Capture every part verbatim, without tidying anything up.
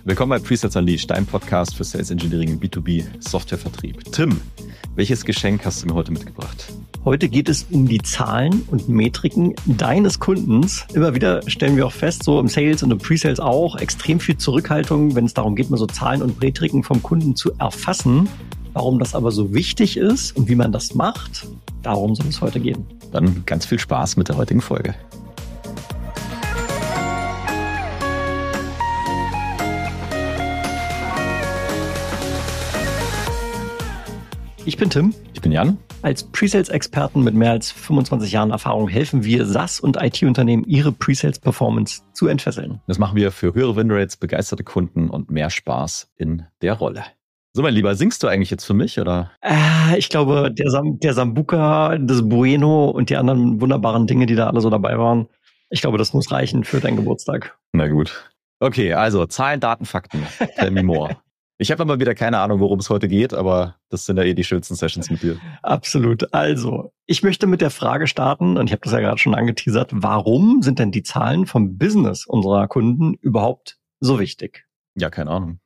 Willkommen bei Presales Unleashed, dein Podcast für Sales Engineering im B zwei B Softwarevertrieb. Tim, welches Geschenk hast du mir heute mitgebracht? Heute geht es um die Zahlen und Metriken deines Kundens. Immer wieder stellen wir auch fest, so im Sales und im Presales auch, extrem viel Zurückhaltung, wenn es darum geht, mal so Zahlen und Metriken vom Kunden zu erfassen. Warum das aber so wichtig ist und wie man das macht, darum soll es heute gehen. Dann ganz viel Spaß mit der heutigen Folge. Ich bin Tim. Ich bin Jan. Als Presales-Experten mit mehr als fünfundzwanzig Jahren Erfahrung helfen wir SaaS- und I T-Unternehmen, ihre Presales-Performance zu entfesseln. Das machen wir für höhere Winrates, begeisterte Kunden und mehr Spaß in der Rolle. So, mein Lieber, singst du eigentlich jetzt für mich, oder? Äh, ich glaube, der, Sam- der Sambuca, das Bueno und die anderen wunderbaren Dinge, die da alle so dabei waren, ich glaube, das muss reichen für deinen Geburtstag. Na gut. Okay, also Zahlen, Daten, Fakten. Tell me more. Ich habe aber wieder keine Ahnung, worum es heute geht, aber das sind ja eh die schönsten Sessions mit dir. Absolut. Also, ich möchte mit der Frage starten, und ich habe das ja gerade schon angeteasert, warum sind denn die Zahlen vom Business unserer Kunden überhaupt so wichtig? Ja, keine Ahnung.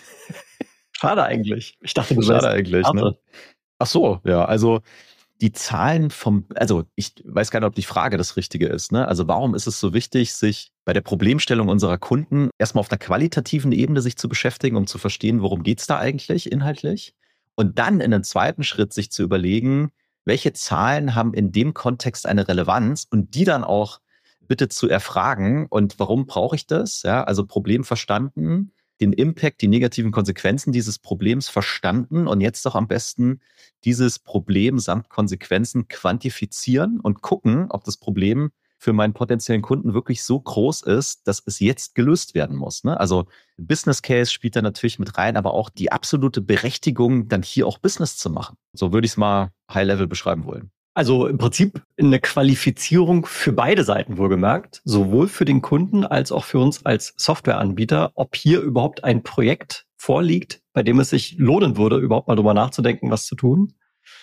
Schade eigentlich. Ich dachte, du Schade eigentlich, ne? Ach so, ja, also die Zahlen vom, also ich weiß gar nicht, ob die Frage das Richtige ist, ne? Also warum ist es so wichtig, sich bei der Problemstellung unserer Kunden erstmal auf einer qualitativen Ebene sich zu beschäftigen, um zu verstehen, worum geht's da eigentlich inhaltlich? Und dann in einem zweiten Schritt sich zu überlegen, welche Zahlen haben in dem Kontext eine Relevanz und die dann auch bitte zu erfragen. Und warum brauche ich das? Ja, also Problem verstanden, den Impact, die negativen Konsequenzen dieses Problems verstanden und jetzt doch am besten dieses Problem samt Konsequenzen quantifizieren und gucken, ob das Problem für meinen potenziellen Kunden wirklich so groß ist, dass es jetzt gelöst werden muss. Ne? Also Business Case spielt da natürlich mit rein, aber auch die absolute Berechtigung, dann hier auch Business zu machen. So würde ich es mal High-Level beschreiben wollen. Also im Prinzip eine Qualifizierung für beide Seiten wohlgemerkt, sowohl für den Kunden als auch für uns als Softwareanbieter, ob hier überhaupt ein Projekt vorliegt, bei dem es sich lohnen würde, überhaupt mal drüber nachzudenken, was zu tun.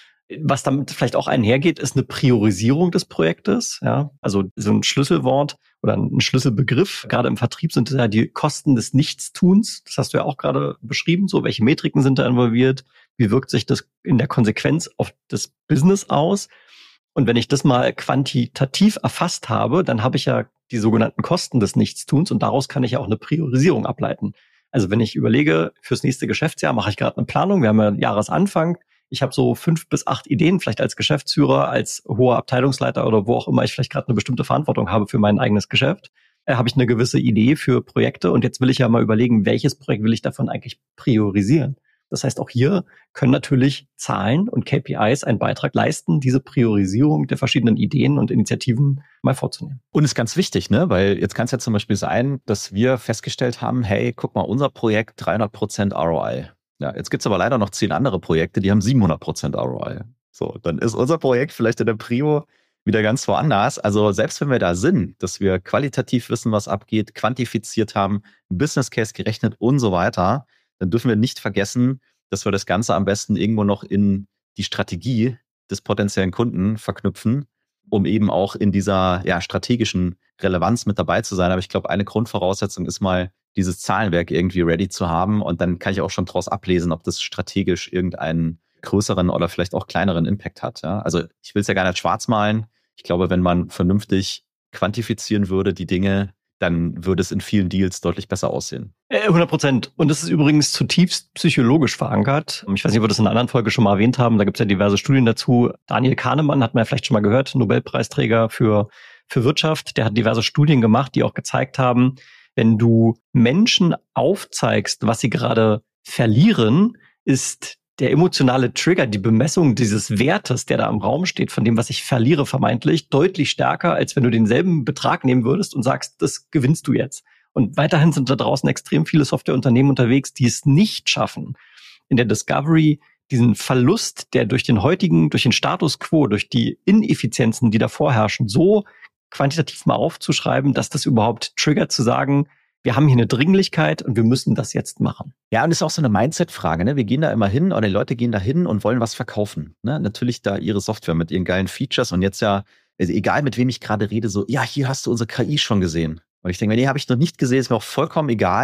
Was damit vielleicht auch einhergeht, ist eine Priorisierung des Projektes. Ja, also so ein Schlüsselwort oder ein Schlüsselbegriff. Gerade im Vertrieb sind es ja die Kosten des Nichtstuns. Das hast du ja auch gerade beschrieben. So, welche Metriken sind da involviert? Wie wirkt sich das in der Konsequenz auf das Business aus? Und wenn ich das mal quantitativ erfasst habe, dann habe ich ja die sogenannten Kosten des Nichtstuns und daraus kann ich ja auch eine Priorisierung ableiten. Also wenn ich überlege, fürs nächste Geschäftsjahr mache ich gerade eine Planung. Wir haben ja Jahresanfang. Ich habe so fünf bis acht Ideen, vielleicht als Geschäftsführer, als hoher Abteilungsleiter oder wo auch immer ich vielleicht gerade eine bestimmte Verantwortung habe für mein eigenes Geschäft. Äh, habe ich eine gewisse Idee für Projekte und jetzt will ich ja mal überlegen, welches Projekt will ich davon eigentlich priorisieren. Das heißt, auch hier können natürlich Zahlen und K P Is einen Beitrag leisten, diese Priorisierung der verschiedenen Ideen und Initiativen mal vorzunehmen. Und ist ganz wichtig, ne? Weil jetzt kann es ja zum Beispiel sein, dass wir festgestellt haben, hey, guck mal, unser Projekt dreihundert Prozent R O I. Ja, jetzt gibt's aber leider noch zehn andere Projekte, die haben siebenhundert Prozent R O I. So, dann ist unser Projekt vielleicht in der Prio wieder ganz woanders. Also selbst wenn wir da sind, dass wir qualitativ wissen, was abgeht, quantifiziert haben, Business Case gerechnet und so weiter, dann dürfen wir nicht vergessen, dass wir das Ganze am besten irgendwo noch in die Strategie des potenziellen Kunden verknüpfen, um eben auch in dieser ja, strategischen Relevanz mit dabei zu sein. Aber ich glaube, eine Grundvoraussetzung ist mal, dieses Zahlenwerk irgendwie ready zu haben. Und dann kann ich auch schon daraus ablesen, ob das strategisch irgendeinen größeren oder vielleicht auch kleineren Impact hat. Ja? Also ich will es ja gar nicht schwarz malen. Ich glaube, wenn man vernünftig quantifizieren würde, die Dinge, dann würde es in vielen Deals deutlich besser aussehen. hundert Prozent. Und das ist übrigens zutiefst psychologisch verankert. Ich weiß nicht, ob wir das in einer anderen Folge schon mal erwähnt haben. Da gibt es ja diverse Studien dazu. Daniel Kahnemann hat man ja vielleicht schon mal gehört, Nobelpreisträger für, für Wirtschaft. Der hat diverse Studien gemacht, die auch gezeigt haben, wenn du Menschen aufzeigst, was sie gerade verlieren, ist der emotionale Trigger, die Bemessung dieses Wertes, der da im Raum steht, von dem, was ich verliere vermeintlich, deutlich stärker, als wenn du denselben Betrag nehmen würdest und sagst, das gewinnst du jetzt. Und weiterhin sind da draußen extrem viele Softwareunternehmen unterwegs, die es nicht schaffen, in der Discovery diesen Verlust, der durch den heutigen, durch den Status quo, durch die Ineffizienzen, die da vorherrschen, so quantitativ mal aufzuschreiben, dass das überhaupt triggert, zu sagen, wir haben hier eine Dringlichkeit und wir müssen das jetzt machen. Ja, und es ist auch so eine Mindset-Frage, ne? Wir gehen da immer hin oder die Leute gehen da hin und wollen was verkaufen, ne? Natürlich da ihre Software mit ihren geilen Features und jetzt ja, also egal mit wem ich gerade rede, so, ja, hier hast du unsere K I schon gesehen. Und ich denke mir, nee, habe ich noch nicht gesehen, ist mir auch vollkommen egal.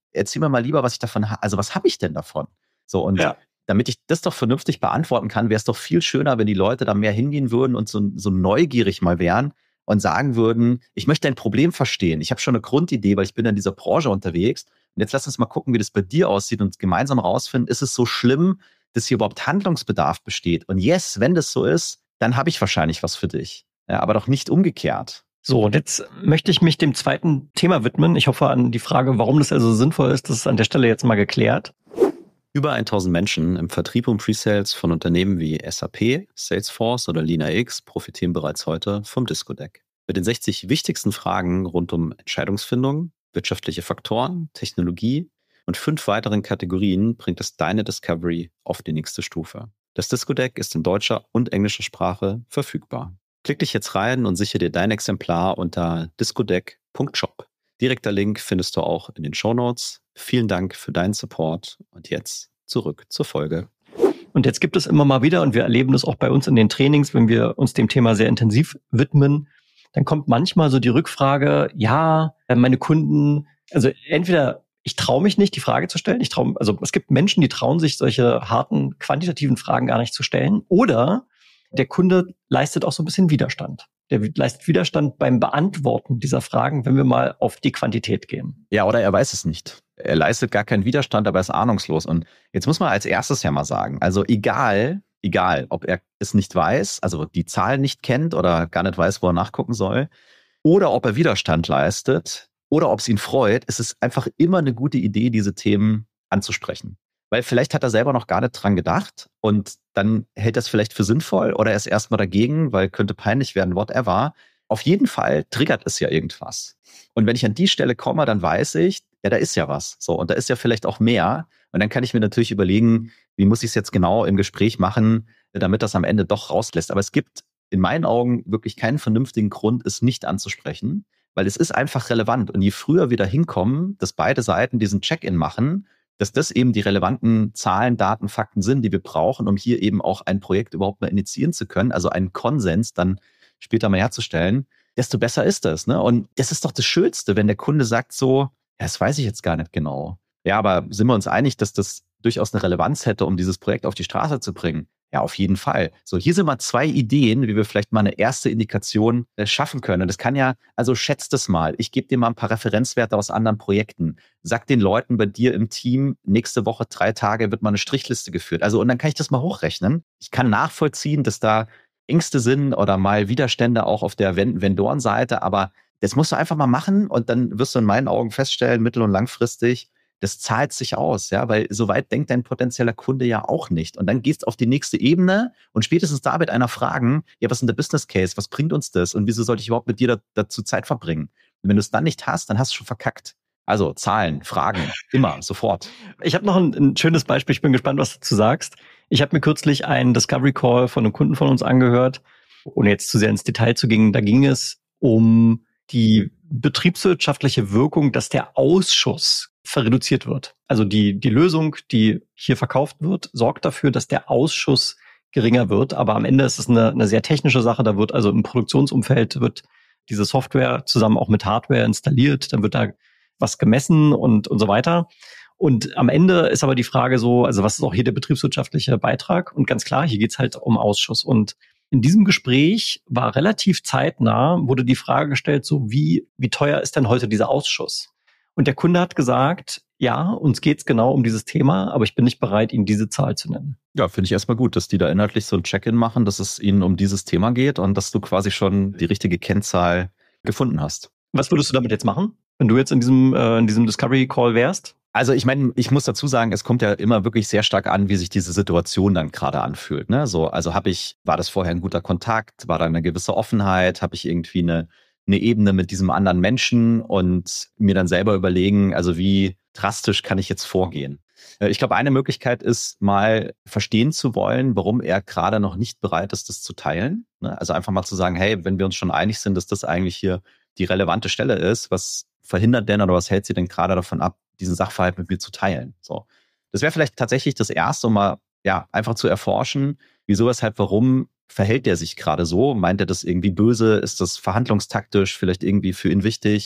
erzähl mir mal lieber, was ich davon habe. Also was habe ich denn davon? So, und ja. damit ich das doch vernünftig beantworten kann, wäre es doch viel schöner, wenn die Leute da mehr hingehen würden und so, so neugierig mal wären und sagen würden, ich möchte dein Problem verstehen. Ich habe schon eine Grundidee, weil ich bin in dieser Branche unterwegs. Und jetzt lass uns mal gucken, wie das bei dir aussieht und gemeinsam rausfinden, ist es so schlimm, dass hier überhaupt Handlungsbedarf besteht? Und yes, wenn das so ist, dann habe ich wahrscheinlich was für dich. Ja, aber doch nicht umgekehrt. So, und jetzt möchte ich mich dem zweiten Thema widmen. Ich hoffe an die Frage, warum das also sinnvoll ist, das ist an der Stelle jetzt mal geklärt. Über tausend Menschen im Vertrieb und Presales von Unternehmen wie S A P, Salesforce oder LeanIX profitieren bereits heute vom Discodeck. Mit den sechzig wichtigsten Fragen rund um Entscheidungsfindung, wirtschaftliche Faktoren, Technologie und fünf weiteren Kategorien bringt es deine Discovery auf die nächste Stufe. Das Discodeck ist in deutscher und englischer Sprache verfügbar. Klick dich jetzt rein und sichere dir dein Exemplar unter discodeck punkt shop. Direkter Link findest du auch in den Shownotes. Vielen Dank für deinen Support und jetzt zurück zur Folge. Und jetzt gibt es immer mal wieder, und wir erleben das auch bei uns in den Trainings, wenn wir uns dem Thema sehr intensiv widmen, dann kommt manchmal so die Rückfrage, ja, meine Kunden, also entweder ich traue mich nicht, die Frage zu stellen, ich traue, also es gibt Menschen, die trauen sich, solche harten, quantitativen Fragen gar nicht zu stellen, oder der Kunde leistet auch so ein bisschen Widerstand. Der leistet Widerstand beim Beantworten dieser Fragen, wenn wir mal auf die Quantität gehen. Ja, oder er weiß es nicht. Er leistet gar keinen Widerstand, aber er ist ahnungslos. Und jetzt muss man als erstes ja mal sagen, also egal, egal, ob er es nicht weiß, also die Zahlen nicht kennt oder gar nicht weiß, wo er nachgucken soll, oder ob er Widerstand leistet oder ob es ihn freut, ist es einfach immer eine gute Idee, diese Themen anzusprechen. Weil vielleicht hat er selber noch gar nicht dran gedacht und dann hält er es vielleicht für sinnvoll oder er ist erstmal dagegen, weil könnte peinlich werden, whatever. Auf jeden Fall triggert es ja irgendwas. Und wenn ich an die Stelle komme, dann weiß ich, ja, da ist ja was. So, und da ist ja vielleicht auch mehr. Und dann kann ich mir natürlich überlegen, wie muss ich es jetzt genau im Gespräch machen, damit das am Ende doch rauslässt. Aber es gibt in meinen Augen wirklich keinen vernünftigen Grund, es nicht anzusprechen, weil es ist einfach relevant. Und je früher wir da hinkommen, dass beide Seiten diesen Check-in machen, dass das eben die relevanten Zahlen, Daten, Fakten sind, die wir brauchen, um hier eben auch ein Projekt überhaupt mal initiieren zu können, also einen Konsens dann später mal herzustellen, desto besser ist das. Ne? Und das ist doch das Schönste, wenn der Kunde sagt so, ja, das weiß ich jetzt gar nicht genau. Ja, aber sind wir uns einig, dass das durchaus eine Relevanz hätte, um dieses Projekt auf die Straße zu bringen? Ja, auf jeden Fall. So, hier sind mal zwei Ideen, wie wir vielleicht mal eine erste Indikation äh, schaffen können. Und das kann ja, also schätzt es mal. Ich gebe dir mal ein paar Referenzwerte aus anderen Projekten. Sag den Leuten bei dir im Team, nächste Woche drei Tage wird mal eine Strichliste geführt. Also, und dann kann ich das mal hochrechnen. Ich kann nachvollziehen, dass da Ängste sind oder mal Widerstände auch auf der Vendorenseite. Aber das musst du einfach mal machen und dann wirst du in meinen Augen feststellen, mittel- und langfristig, das zahlt sich aus, ja, weil so weit denkt dein potenzieller Kunde ja auch nicht. Und dann gehst du auf die nächste Ebene und spätestens da wird einer fragen, ja, was ist denn der Business Case? Was bringt uns das? Und wieso sollte ich überhaupt mit dir da, dazu Zeit verbringen? Und wenn du es dann nicht hast, dann hast du schon verkackt. Also Zahlen, Fragen, immer, sofort. Ich habe noch ein, ein schönes Beispiel. Ich bin gespannt, was du dazu sagst. Ich habe mir kürzlich einen Discovery Call von einem Kunden von uns angehört, ohne jetzt zu sehr ins Detail zu gehen. Da ging es um die betriebswirtschaftliche Wirkung, dass der Ausschuss verreduziert wird. Also die, die Lösung, die hier verkauft wird, sorgt dafür, dass der Ausschuss geringer wird. Aber am Ende ist es eine, eine sehr technische Sache. Da wird also im Produktionsumfeld wird diese Software zusammen auch mit Hardware installiert. Dann wird da was gemessen und, und so weiter. Und am Ende ist aber die Frage so, also was ist auch hier der betriebswirtschaftliche Beitrag? Und ganz klar, hier geht's halt um Ausschuss. Und in diesem Gespräch war relativ zeitnah, wurde die Frage gestellt, so wie, wie teuer ist denn heute dieser Ausschuss? Und der Kunde hat gesagt, ja, uns geht's genau um dieses Thema, aber ich bin nicht bereit, Ihnen diese Zahl zu nennen. Ja, finde ich erstmal gut, dass die da inhaltlich so ein Check-in machen, dass es ihnen um dieses Thema geht und dass du quasi schon die richtige Kennzahl gefunden hast. Was würdest du damit jetzt machen, wenn du jetzt in diesem, äh, in diesem Discovery Call wärst? Also ich meine, ich muss dazu sagen, es kommt ja immer wirklich sehr stark an, wie sich diese Situation dann gerade anfühlt. Ne? So, also habe ich, war das vorher ein guter Kontakt, war da eine gewisse Offenheit, habe ich irgendwie eine, eine Ebene mit diesem anderen Menschen und mir dann selber überlegen, also wie drastisch kann ich jetzt vorgehen? Ich glaube, eine Möglichkeit ist, mal verstehen zu wollen, warum er gerade noch nicht bereit ist, das zu teilen. Ne? Also einfach mal zu sagen, hey, wenn wir uns schon einig sind, dass das eigentlich hier die relevante Stelle ist, was verhindert denn oder was hält sie denn gerade davon ab, diesen Sachverhalt mit mir zu teilen? So, das wäre vielleicht tatsächlich das Erste, um mal ja einfach zu erforschen, wieso, weshalb, warum verhält der sich gerade so? Meint er das irgendwie böse? Ist das verhandlungstaktisch vielleicht irgendwie für ihn wichtig?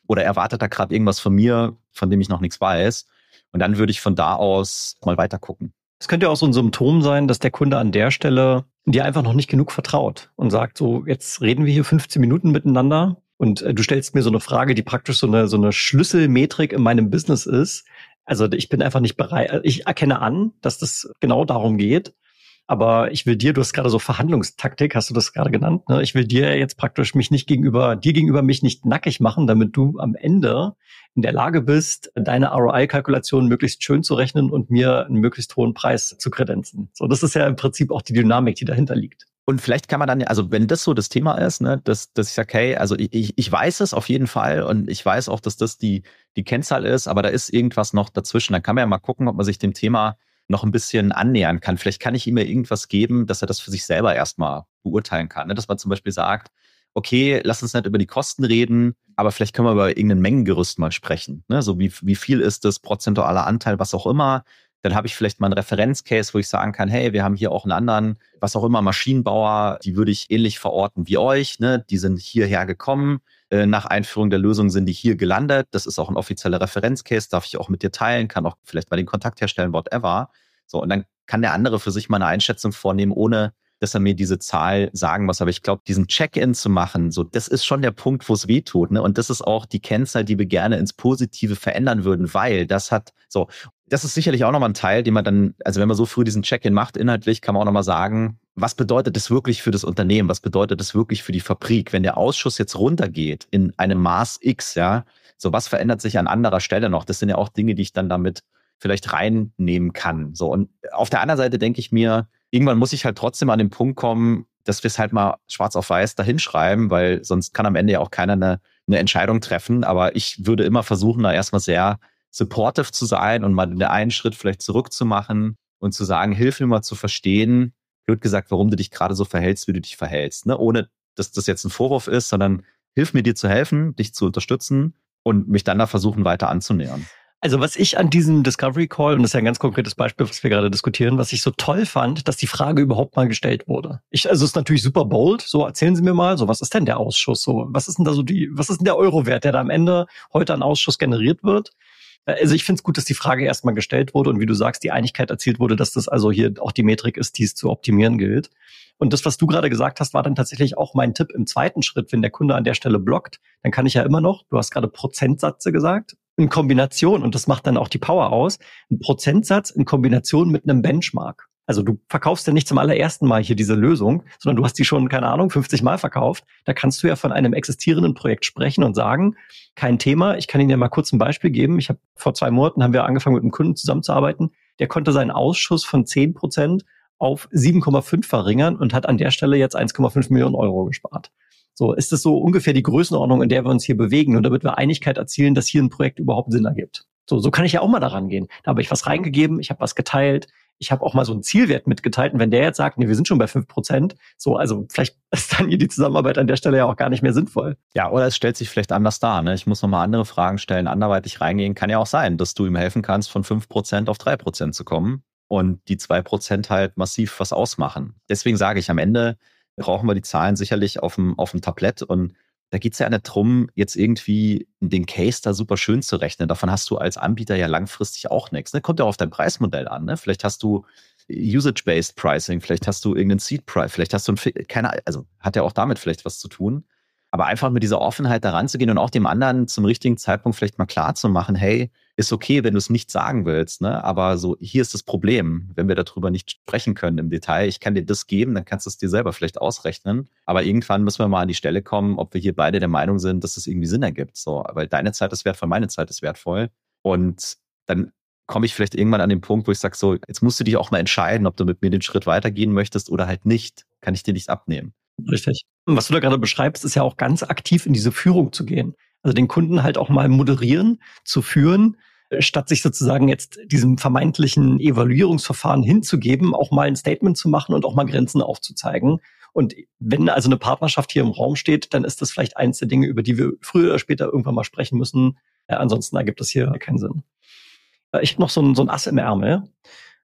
oder erwartet er gerade irgendwas von mir, von dem ich noch nichts weiß? Und dann würde ich von da aus mal weiter gucken. Es könnte ja auch so ein Symptom sein, dass der Kunde an der Stelle dir einfach noch nicht genug vertraut und sagt so, jetzt reden wir hier fünfzehn Minuten miteinander und äh, du stellst mir so eine Frage, die praktisch so eine, so eine Schlüsselmetrik in meinem Business ist. Also ich bin einfach nicht bereit. Ich erkenne an, dass das genau darum geht. Aber ich will dir, du hast gerade so Verhandlungstaktik, hast du das gerade genannt, ne? Ich will dir jetzt praktisch mich nicht gegenüber, dir gegenüber mich nicht nackig machen, damit du am Ende in der Lage bist, deine R O I-Kalkulation möglichst schön zu rechnen und mir einen möglichst hohen Preis zu kredenzen. So, das ist ja im Prinzip auch die Dynamik, die dahinter liegt. Und vielleicht kann man dann, also wenn das so das Thema ist, ne, dass, dass ich sage, hey, also ich, ich weiß es auf jeden Fall und ich weiß auch, dass das die, die Kennzahl ist, aber da ist irgendwas noch dazwischen. Dann kann man ja mal gucken, ob man sich dem Thema noch ein bisschen annähern kann. Vielleicht kann ich ihm ja irgendwas geben, dass er das für sich selber erstmal beurteilen kann. Ne? Dass man zum Beispiel sagt, okay, lass uns nicht über die Kosten reden, aber vielleicht können wir über irgendein Mengengerüst mal sprechen. Ne? So wie, wie viel ist das prozentualer Anteil, was auch immer. Dann habe ich vielleicht mal einen Referenzcase, wo ich sagen kann, hey, wir haben hier auch einen anderen, was auch immer, Maschinenbauer, die würde ich ähnlich verorten wie euch. Ne? Die sind hierher gekommen. Äh, nach Einführung der Lösung sind die hier gelandet. Das ist auch ein offizieller Referenzcase, darf ich auch mit dir teilen, kann auch vielleicht mal den Kontakt herstellen, whatever. So, und dann kann der andere für sich mal eine Einschätzung vornehmen, ohne dass er mir diese Zahl sagen muss. Aber ich glaube, diesen Check-in zu machen, so, das ist schon der Punkt, wo es weh tut. Ne? Und das ist auch die Kennzahl, die wir gerne ins Positive verändern würden, weil das hat so, das ist sicherlich auch nochmal ein Teil, den man dann, also wenn man so früh diesen Check-in macht, inhaltlich kann man auch nochmal sagen, was bedeutet das wirklich für das Unternehmen? Was bedeutet das wirklich für die Fabrik? Wenn der Ausschuss jetzt runtergeht in einem Maß X, ja, so was verändert sich an anderer Stelle noch? Das sind ja auch Dinge, die ich dann damit vielleicht reinnehmen kann. So, und auf der anderen Seite denke ich mir, irgendwann muss ich halt trotzdem an den Punkt kommen, dass wir es halt mal schwarz auf weiß dahinschreiben, weil sonst kann am Ende ja auch keiner eine, eine Entscheidung treffen. Aber ich würde immer versuchen, da erstmal sehr supportive zu sein und mal den einen Schritt vielleicht zurückzumachen und zu sagen, hilf mir mal zu verstehen, blöd gesagt, warum du dich gerade so verhältst, wie du dich verhältst. Ne? Ohne, dass das jetzt ein Vorwurf ist, sondern hilf mir, dir zu helfen, dich zu unterstützen und mich dann da versuchen, weiter anzunähern. Also was ich an diesem Discovery Call, und das ist ja ein ganz konkretes Beispiel, was wir gerade diskutieren, was ich so toll fand, dass die Frage überhaupt mal gestellt wurde. Ich, also es ist natürlich super bold, so erzählen Sie mir mal, so was ist denn der Ausschuss, so was ist denn da so die, was ist denn der Eurowert, der da am Ende heute an Ausschuss generiert wird? Also ich finde es gut, dass die Frage erstmal gestellt wurde und wie du sagst, die Einigkeit erzielt wurde, dass das also hier auch die Metrik ist, die es zu optimieren gilt. Und das, was du gerade gesagt hast, war dann tatsächlich auch mein Tipp im zweiten Schritt, wenn der Kunde an der Stelle blockt, dann kann ich ja immer noch, du hast gerade Prozentsätze gesagt, in Kombination, und das macht dann auch die Power aus, ein Prozentsatz in Kombination mit einem Benchmark. Also du verkaufst ja nicht zum allerersten Mal hier diese Lösung, sondern du hast die schon, keine Ahnung, fünfzig Mal verkauft. Da kannst du ja von einem existierenden Projekt sprechen und sagen, kein Thema, ich kann Ihnen ja mal kurz ein Beispiel geben. Ich habe vor zwei Monaten haben wir angefangen, mit einem Kunden zusammenzuarbeiten. Der konnte seinen Ausschuss von zehn Prozent auf sieben Komma fünf verringern und hat an der Stelle jetzt eins Komma fünf Millionen Euro gespart. So, ist das so ungefähr die Größenordnung, in der wir uns hier bewegen und damit wir Einigkeit erzielen, dass hier ein Projekt überhaupt Sinn ergibt. So, so kann ich ja auch mal daran gehen. Da habe ich was reingegeben, ich habe was geteilt, ich habe auch mal so einen Zielwert mitgeteilt und wenn der jetzt sagt, nee, wir sind schon bei fünf Prozent, so, also vielleicht ist dann hier die Zusammenarbeit an der Stelle ja auch gar nicht mehr sinnvoll. Ja, oder es stellt sich vielleicht anders dar. Ne? Ich muss nochmal andere Fragen stellen, anderweitig reingehen. Kann ja auch sein, dass du ihm helfen kannst, von fünf Prozent auf drei Prozent zu kommen und die zwei Prozent halt massiv was ausmachen. Deswegen sage ich, am Ende brauchen wir die Zahlen sicherlich auf dem, auf dem Tablett und da geht es ja nicht drum, jetzt irgendwie den Case da super schön zu rechnen. Davon hast du als Anbieter ja langfristig auch nichts. Ne? Kommt ja auch auf dein Preismodell an. Ne? Vielleicht hast du Usage-Based Pricing, vielleicht hast du irgendeinen Seed-Price, vielleicht hast du ein, keine, also hat ja auch damit vielleicht was zu tun. Aber einfach mit dieser Offenheit da ranzugehen und auch dem anderen zum richtigen Zeitpunkt vielleicht mal klar zu machen, hey, ist okay, wenn du es nicht sagen willst, ne? Aber so, hier ist das Problem, wenn wir darüber nicht sprechen können im Detail. Ich kann dir das geben, dann kannst du es dir selber vielleicht ausrechnen. Aber irgendwann müssen wir mal an die Stelle kommen, ob wir hier beide der Meinung sind, dass es irgendwie Sinn ergibt. So, weil deine Zeit ist wertvoll, meine Zeit ist wertvoll. Und dann komme ich vielleicht irgendwann an den Punkt, wo ich sage, so, jetzt musst du dich auch mal entscheiden, ob du mit mir den Schritt weitergehen möchtest oder halt nicht. Kann ich dir nichts abnehmen. Richtig. Und was du da gerade beschreibst, ist ja auch ganz aktiv in diese Führung zu gehen. Also den Kunden halt auch mal moderieren, zu führen, statt sich sozusagen jetzt diesem vermeintlichen Evaluierungsverfahren hinzugeben, auch mal ein Statement zu machen und auch mal Grenzen aufzuzeigen. Und wenn also eine Partnerschaft hier im Raum steht, dann ist das vielleicht eins der Dinge, über die wir früher oder später irgendwann mal sprechen müssen. Äh, ansonsten ergibt das hier keinen Sinn. Äh, ich habe noch so ein, so ein Ass im Ärmel.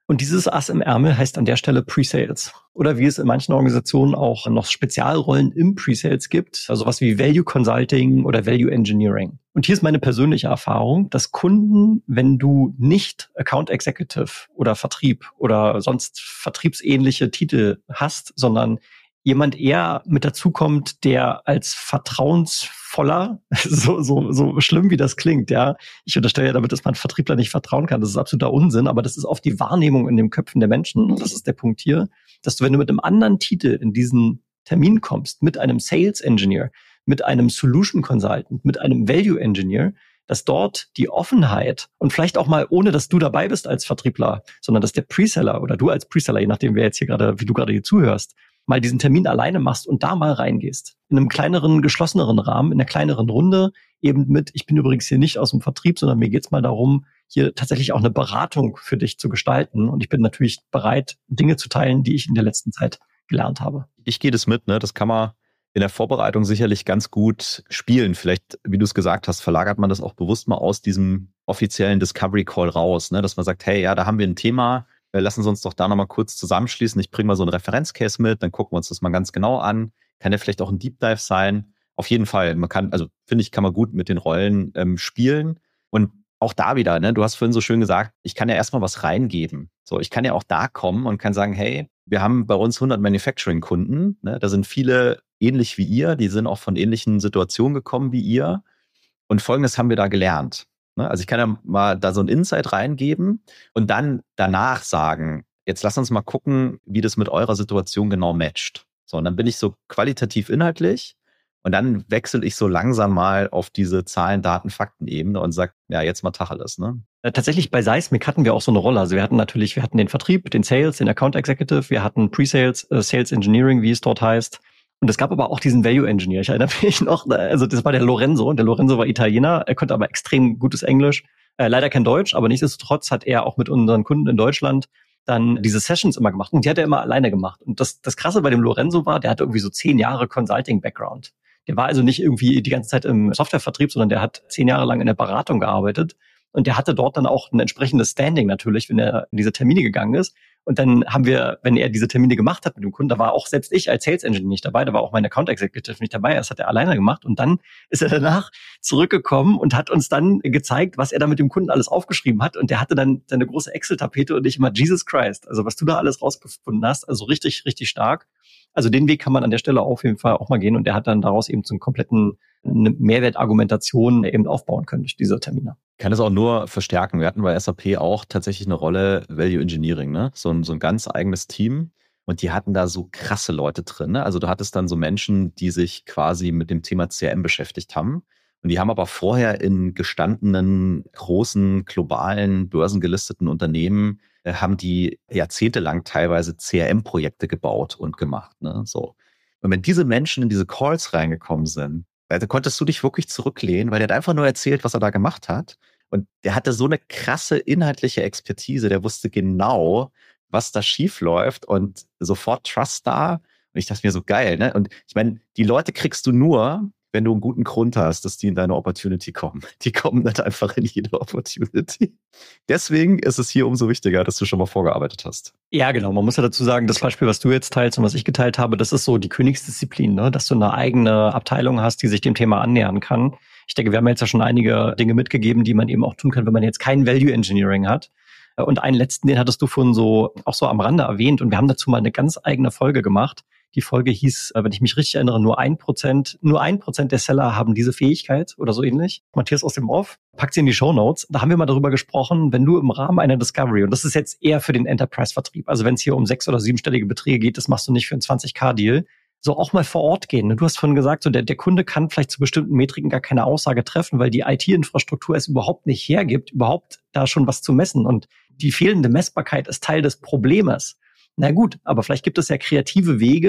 Und dieses Ass im Ärmel heißt an der Stelle Pre-Sales. Oder wie es in manchen Organisationen auch noch Spezialrollen im Pre-Sales gibt, also was wie Value Consulting oder Value Engineering. Und hier ist meine persönliche Erfahrung, dass Kunden, wenn du nicht Account Executive oder Vertrieb oder sonst vertriebsähnliche Titel hast, sondern jemand eher mit dazukommt, der als vertrauensvoller, so, so, so schlimm wie das klingt, ja. Ich unterstelle ja damit, dass man Vertriebler nicht vertrauen kann. Das ist absoluter Unsinn, aber das ist oft die Wahrnehmung in den Köpfen der Menschen. Und das ist der Punkt hier, dass du, wenn du mit einem anderen Titel in diesen Termin kommst, mit einem Sales Engineer, mit einem Solution Consultant, mit einem Value Engineer, dass dort die Offenheit und vielleicht auch mal, ohne dass du dabei bist als Vertriebler, sondern dass der Preseller oder du als Preseller, je nachdem, wer jetzt hier gerade, wie du gerade hier zuhörst, mal diesen Termin alleine machst und da mal reingehst. In einem kleineren, geschlosseneren Rahmen, in einer kleineren Runde, eben mit, ich bin übrigens hier nicht aus dem Vertrieb, sondern mir geht's mal darum, hier tatsächlich auch eine Beratung für dich zu gestalten. Und ich bin natürlich bereit, Dinge zu teilen, die ich in der letzten Zeit gelernt habe. Ich gehe das mit, ne? Das kann man in der Vorbereitung sicherlich ganz gut spielen. Vielleicht, wie du es gesagt hast, verlagert man das auch bewusst mal aus diesem offiziellen Discovery Call raus, ne? Dass man sagt, hey, ja, da haben wir ein Thema, lassen Sie uns doch da nochmal kurz zusammenschließen. Ich bringe mal so einen Referenzcase mit, dann gucken wir uns das mal ganz genau an. Kann ja vielleicht auch ein Deep Dive sein. Auf jeden Fall, man kann, also finde ich, kann man gut mit den Rollen ähm, spielen. Und auch da wieder, ne, du hast vorhin so schön gesagt, ich kann ja erstmal was reingeben. So, ich kann ja auch da kommen und kann sagen, hey, wir haben bei uns hundert Manufacturing-Kunden, ne, da sind viele ähnlich wie ihr, die sind auch von ähnlichen Situationen gekommen wie ihr. Und Folgendes haben wir da gelernt. Also ich kann ja mal da so ein Insight reingeben und dann danach sagen, jetzt lass uns mal gucken, wie das mit eurer Situation genau matcht. So, und dann bin ich so qualitativ inhaltlich und dann wechsle ich so langsam mal auf diese Zahlen, Daten, Fakten-Ebene und sage, ja, jetzt mal Tacheles, ne? Tatsächlich bei Seismic hatten wir auch so eine Rolle. Also wir hatten natürlich, wir hatten den Vertrieb, den Sales, den Account Executive, wir hatten Pre-Sales, äh, Sales Engineering, wie es dort heißt. Und es gab aber auch diesen Value Engineer. Ich erinnere mich noch, also das war der Lorenzo. Der Lorenzo war Italiener, er konnte aber extrem gutes Englisch. Äh, leider kein Deutsch, aber nichtsdestotrotz hat er auch mit unseren Kunden in Deutschland dann diese Sessions immer gemacht. Und die hat er immer alleine gemacht. Und das, das Krasse bei dem Lorenzo war, der hatte irgendwie so zehn Jahre Consulting-Background. Der war also nicht irgendwie die ganze Zeit im Softwarevertrieb, sondern der hat zehn Jahre lang in der Beratung gearbeitet. Und der hatte dort dann auch ein entsprechendes Standing natürlich, wenn er in diese Termine gegangen ist. Und dann haben wir, wenn er diese Termine gemacht hat mit dem Kunden, da war auch selbst ich als Sales Engineer nicht dabei, da war auch mein Account Executive nicht dabei, das hat er alleine gemacht. Und dann ist er danach zurückgekommen und hat uns dann gezeigt, was er da mit dem Kunden alles aufgeschrieben hat. Und der hatte dann seine große Excel-Tapete und ich immer, Jesus Christ, also was du da alles rausgefunden hast, also richtig, richtig stark. Also den Weg kann man an der Stelle auf jeden Fall auch mal gehen. Und der hat dann daraus eben zum kompletten eine Mehrwertargumentation eben aufbauen können durch diese Termine. Ich kann es auch nur verstärken. Wir hatten bei S A P auch tatsächlich eine Rolle Value Engineering, ne? So ein, so ein ganz eigenes Team. Und die hatten da so krasse Leute drin, ne? Also du hattest dann so Menschen, die sich quasi mit dem Thema C R M beschäftigt haben. Und die haben aber vorher in gestandenen, großen, globalen, börsengelisteten Unternehmen, äh, haben die jahrzehntelang teilweise C R M-Projekte gebaut und gemacht, ne? So. Und wenn diese Menschen in diese Calls reingekommen sind, da konntest du dich wirklich zurücklehnen, weil der hat einfach nur erzählt, was er da gemacht hat. Und der hatte so eine krasse inhaltliche Expertise, der wusste genau, was da schief läuft und sofort Trust da. Und ich dachte mir so, geil, ne? Und ich meine, die Leute kriegst du nur, wenn du einen guten Grund hast, dass die in deine Opportunity kommen. Die kommen nicht einfach in jede Opportunity. Deswegen ist es hier umso wichtiger, dass du schon mal vorgearbeitet hast. Ja, genau. Man muss ja dazu sagen, das Beispiel, was du jetzt teilst und was ich geteilt habe, das ist so die Königsdisziplin, ne? Dass du eine eigene Abteilung hast, die sich dem Thema annähern kann. Ich denke, wir haben jetzt ja schon einige Dinge mitgegeben, die man eben auch tun kann, wenn man jetzt kein Value Engineering hat. Und einen letzten, den hattest du vorhin so auch so am Rande erwähnt. Und wir haben dazu mal eine ganz eigene Folge gemacht. Die Folge hieß, wenn ich mich richtig erinnere, nur ein Prozent, nur ein Prozent der Seller haben diese Fähigkeit oder so ähnlich. Matthias aus dem Off, packt sie in die Shownotes. Da haben wir mal darüber gesprochen, wenn du im Rahmen einer Discovery, und das ist jetzt eher für den Enterprise-Vertrieb, also wenn es hier um sechs- oder siebenstellige Beträge geht, das machst du nicht für einen zwanzig-K-Deal, so auch mal vor Ort gehen. Du hast vorhin gesagt, so der, der Kunde kann vielleicht zu bestimmten Metriken gar keine Aussage treffen, weil die I T-Infrastruktur es überhaupt nicht hergibt, überhaupt da schon was zu messen. Und die fehlende Messbarkeit ist Teil des Problems. Na gut, aber vielleicht gibt es ja kreative Wege,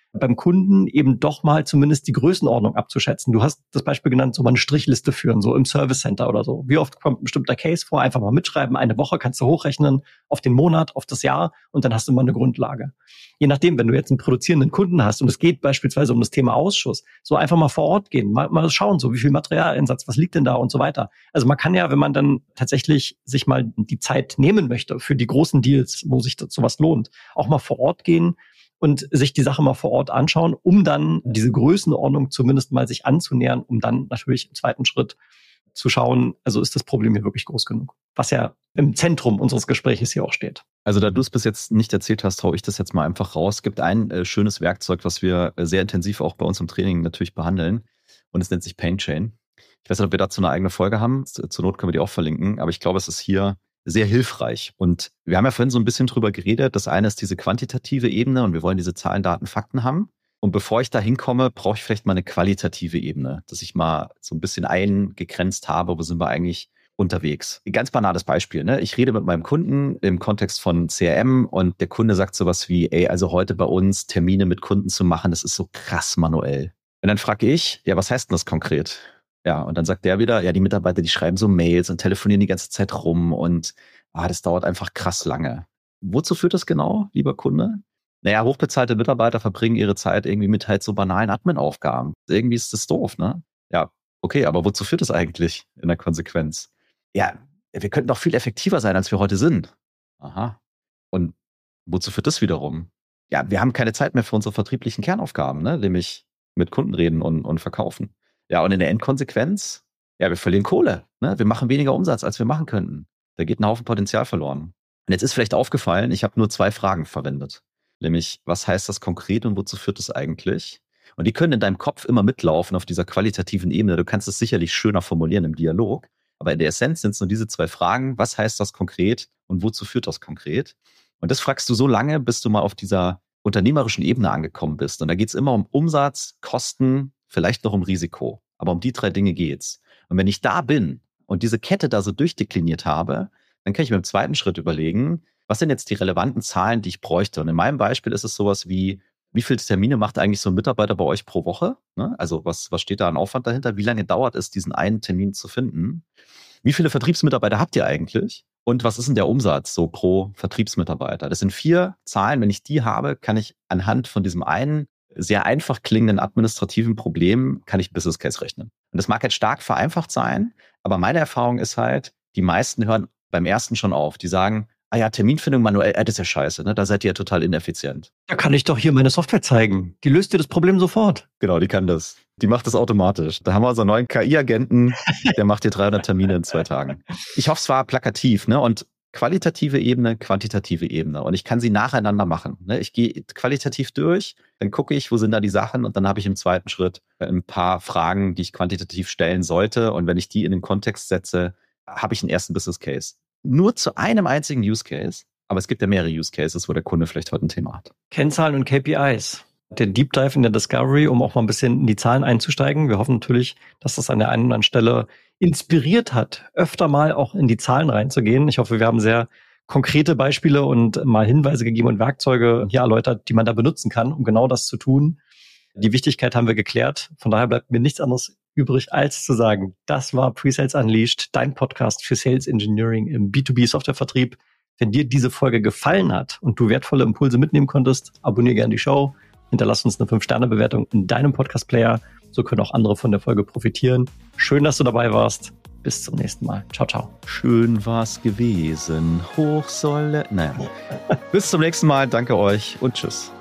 beim Kunden eben doch mal zumindest die Größenordnung abzuschätzen. Du hast das Beispiel genannt, so mal eine Strichliste führen, so im Service Center oder so. Wie oft kommt ein bestimmter Case vor? Einfach mal mitschreiben. Eine Woche kannst du hochrechnen auf den Monat, auf das Jahr und dann hast du mal eine Grundlage. Je nachdem, wenn du jetzt einen produzierenden Kunden hast und es geht beispielsweise um das Thema Ausschuss, so einfach mal vor Ort gehen, mal, mal schauen, so wie viel Materialeinsatz, was liegt denn da und so weiter. Also man kann ja, wenn man dann tatsächlich sich mal die Zeit nehmen möchte für die großen Deals, wo sich das sowas lohnt, auch mal vor Ort gehen und sich die Sache mal vor Ort anschauen, um dann diese Größenordnung zumindest mal sich anzunähern, um dann natürlich im zweiten Schritt zu schauen, also ist das Problem hier wirklich groß genug? Was ja im Zentrum unseres Gesprächs hier auch steht. Also da du es bis jetzt nicht erzählt hast, hau ich das jetzt mal einfach raus. Es gibt ein äh, schönes Werkzeug, was wir äh, sehr intensiv auch bei uns im Training natürlich behandeln und es nennt sich Pain Chain. Ich weiß nicht, ob wir dazu eine eigene Folge haben. Zur Not können wir die auch verlinken, aber ich glaube, es ist hier sehr hilfreich. Und wir haben ja vorhin so ein bisschen drüber geredet. Das eine ist diese quantitative Ebene und wir wollen diese Zahlen, Daten, Fakten haben. Und bevor ich da hinkomme, brauche ich vielleicht mal eine qualitative Ebene, dass ich mal so ein bisschen eingegrenzt habe, wo sind wir eigentlich unterwegs. Ein ganz banales Beispiel, ne? Ich rede mit meinem Kunden im Kontext von C R M und der Kunde sagt sowas wie, ey, also heute bei uns Termine mit Kunden zu machen, das ist so krass manuell. Und dann frage ich, ja, was heißt denn das konkret? Ja, und dann sagt der wieder, ja, die Mitarbeiter, die schreiben so Mails und telefonieren die ganze Zeit rum und ah, das dauert einfach krass lange. Wozu führt das genau, lieber Kunde? Naja, hochbezahlte Mitarbeiter verbringen ihre Zeit irgendwie mit halt so banalen Admin-Aufgaben. Irgendwie ist das doof, ne? Ja, okay, aber wozu führt das eigentlich in der Konsequenz? Ja, wir könnten doch viel effektiver sein, als wir heute sind. Aha. Und wozu führt das wiederum? Ja, wir haben keine Zeit mehr für unsere vertrieblichen Kernaufgaben, ne? Nämlich mit Kunden reden und, und verkaufen. Ja, und in der Endkonsequenz, ja, wir verlieren Kohle. Ne? Wir machen weniger Umsatz, als wir machen könnten. Da geht ein Haufen Potenzial verloren. Und jetzt ist vielleicht aufgefallen, ich habe nur zwei Fragen verwendet. Nämlich, was heißt das konkret und wozu führt das eigentlich? Und die können in deinem Kopf immer mitlaufen auf dieser qualitativen Ebene. Du kannst es sicherlich schöner formulieren im Dialog. Aber in der Essenz sind es nur diese zwei Fragen. Was heißt das konkret und wozu führt das konkret? Und das fragst du so lange, bis du mal auf dieser unternehmerischen Ebene angekommen bist. Und da geht es immer um Umsatz, Kosten, vielleicht noch um Risiko. Aber um die drei Dinge geht's. Und wenn ich da bin und diese Kette da so durchdekliniert habe, dann kann ich mir im zweiten Schritt überlegen, was sind jetzt die relevanten Zahlen, die ich bräuchte? Und in meinem Beispiel ist es sowas wie, wie viele Termine macht eigentlich so ein Mitarbeiter bei euch pro Woche? Ne? Also was, was steht da an Aufwand dahinter? Wie lange dauert es, diesen einen Termin zu finden? Wie viele Vertriebsmitarbeiter habt ihr eigentlich? Und was ist denn der Umsatz so pro Vertriebsmitarbeiter? Das sind vier Zahlen. Wenn ich die habe, kann ich anhand von diesem einen sehr einfach klingenden administrativen Problem, kann ich Business Case rechnen. Und das mag jetzt stark vereinfacht sein, aber meine Erfahrung ist halt, die meisten hören beim ersten schon auf. Die sagen, ah ja, Terminfindung manuell, äh, das ist ja scheiße, ne? Da seid ihr ja total ineffizient. Da kann ich doch hier meine Software zeigen. Die löst dir das Problem sofort. Genau, die kann das. Die macht das automatisch. Da haben wir unseren neuen K I-Agenten, der macht dir dreihundert Termine in zwei Tagen. Ich hoffe, es war plakativ, ne? Und qualitative Ebene, quantitative Ebene. Und ich kann sie nacheinander machen. Ne? Ich gehe qualitativ durch, dann gucke ich, wo sind da die Sachen und dann habe ich im zweiten Schritt ein paar Fragen, die ich quantitativ stellen sollte. Und wenn ich die in den Kontext setze, habe ich einen ersten Business Case. Nur zu einem einzigen Use Case, aber es gibt ja mehrere Use Cases, wo der Kunde vielleicht heute ein Thema hat. Kennzahlen und K P Is. Der Deep Dive in der Discovery, um auch mal ein bisschen in die Zahlen einzusteigen. Wir hoffen natürlich, dass das an der einen oder anderen Stelle inspiriert hat, öfter mal auch in die Zahlen reinzugehen. Ich hoffe, wir haben sehr konkrete Beispiele und mal Hinweise gegeben und Werkzeuge hier erläutert, die man da benutzen kann, um genau das zu tun. Die Wichtigkeit haben wir geklärt. Von daher bleibt mir nichts anderes übrig, als zu sagen, das war Pre-Sales Unleashed, dein Podcast für Sales Engineering im B zwei B Softwarevertrieb. Wenn dir diese Folge gefallen hat und du wertvolle Impulse mitnehmen konntest, abonniere gerne die Show, hinterlass uns eine fünf Sterne Bewertung in deinem Podcast-Player. So können auch andere von der Folge profitieren. Schön, dass du dabei warst. Bis zum nächsten Mal. Ciao, ciao. Schön war's gewesen. Hoch soll... Naja. Bis zum nächsten Mal. Danke euch und tschüss.